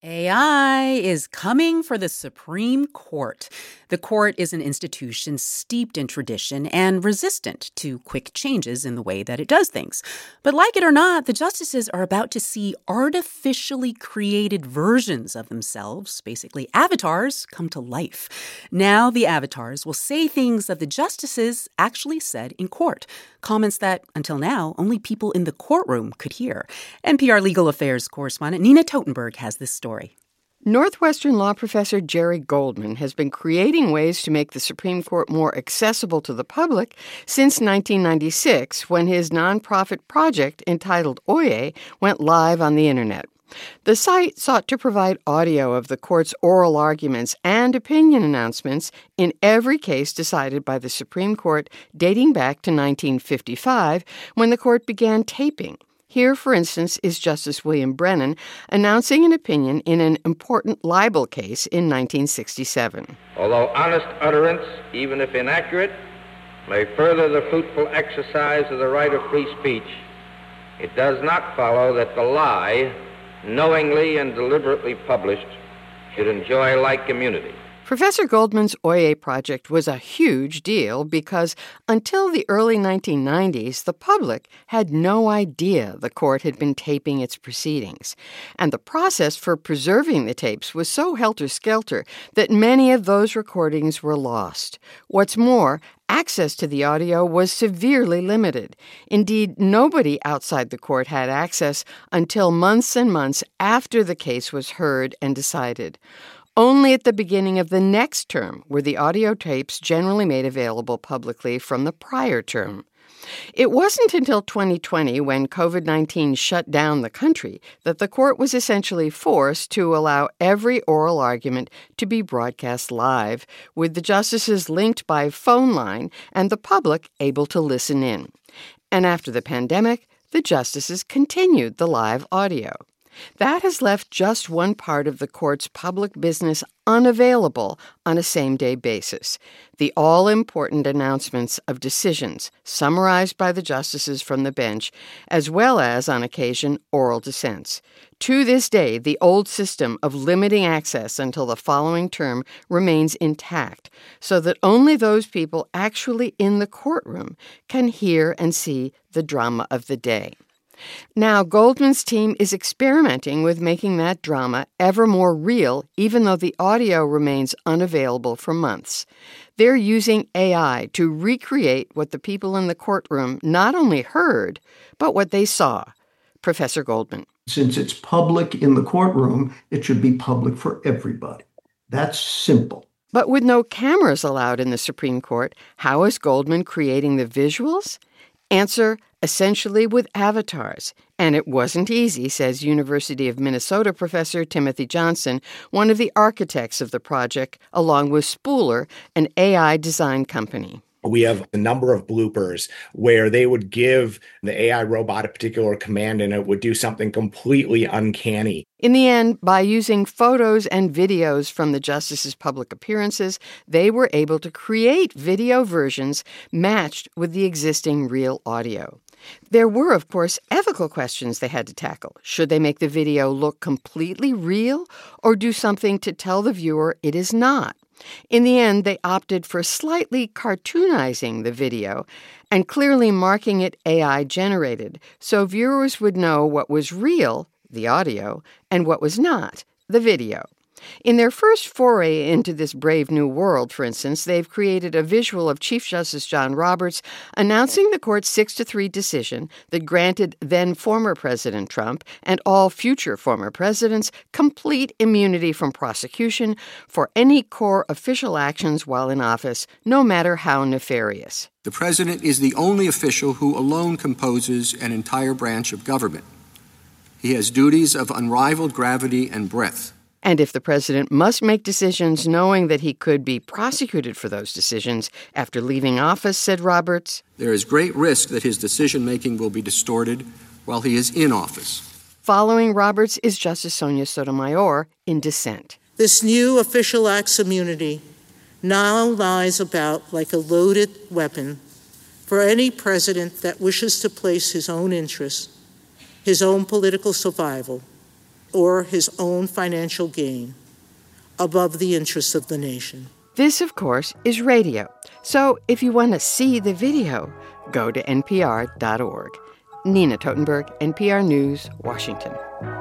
AI is coming for the Supreme Court. The court is an institution steeped in tradition and resistant to quick changes in the way that it does things. But like it or not, the justices are about to see artificially created versions of themselves, basically avatars, come to life. Now the avatars will say things that the justices actually said in court, comments that, until now, only people in the courtroom could hear. NPR Legal Affairs correspondent Nina Totenberg has this story. Northwestern law professor Jerry Goldman has been creating ways to make the Supreme Court more accessible to the public since 1996, when his nonprofit project entitled Oyez went live on the internet. The site sought to provide audio of the court's oral arguments and opinion announcements in every case decided by the Supreme Court dating back to 1955, when the court began taping. Here, for instance, is Justice William Brennan announcing an opinion in an important libel case in 1967. Although honest utterance, even if inaccurate, may further the fruitful exercise of the right of free speech, it does not follow that the lie, knowingly and deliberately published, should enjoy like immunity. Professor Goldman's Oyez project was a huge deal because until the early 1990s, the public had no idea the court had been taping its proceedings. And the process for preserving the tapes was so helter-skelter that many of those recordings were lost. What's more, access to the audio was severely limited. Indeed, nobody outside the court had access until months and months after the case was heard and decided. Only at the beginning of the next term were the audio tapes generally made available publicly from the prior term. It wasn't until 2020, when COVID-19 shut down the country, that the court was essentially forced to allow every oral argument to be broadcast live, with the justices linked by phone line and the public able to listen in. And after the pandemic, the justices continued the live audio. That has left just one part of the court's public business unavailable on a same-day basis: the all-important announcements of decisions summarized by the justices from the bench, as well as, on occasion, oral dissents. To this day, the old system of limiting access until the following term remains intact, so that only those people actually in the courtroom can hear and see the drama of the day. Now, Goldman's team is experimenting with making that drama ever more real, even though the audio remains unavailable for months. They're using AI to recreate what the people in the courtroom not only heard, but what they saw. Professor Goldman. Since it's public in the courtroom, it should be public for everybody. That's simple. But with no cameras allowed in the Supreme Court, how is Goldman creating the visuals? Answer: essentially with avatars. And it wasn't easy, says University of Minnesota professor Timothy Johnson, one of the architects of the project, along with Spooler, an AI design company. We have a number of bloopers where they would give the AI robot a particular command and it would do something completely uncanny. In the end, by using photos and videos from the justices' public appearances, they were able to create video versions matched with the existing real audio. There were, of course, ethical questions they had to tackle. Should they make the video look completely real or do something to tell the viewer it is not? In the end, they opted for slightly cartoonizing the video and clearly marking it AI-generated, so viewers would know what was real, the audio, and what was not, the video. In their first foray into this brave new world, for instance, they've created a visual of Chief Justice John Roberts announcing the court's 6-3 decision that granted then-former President Trump and all future former presidents complete immunity from prosecution for any core official actions while in office, no matter how nefarious. The president is the only official who alone composes an entire branch of government. He has duties of unrivaled gravity and breadth. And if the president must make decisions knowing that he could be prosecuted for those decisions after leaving office, said Roberts, there is great risk that his decision-making will be distorted while he is in office. Following Roberts is Justice Sonia Sotomayor in dissent. This new official acts immunity now lies about like a loaded weapon for any president that wishes to place his own interests, his own political survival, or his own financial gain above the interests of the nation. This, of course, is radio. So if you want to see the video, go to npr.org. Nina Totenberg, NPR News, Washington.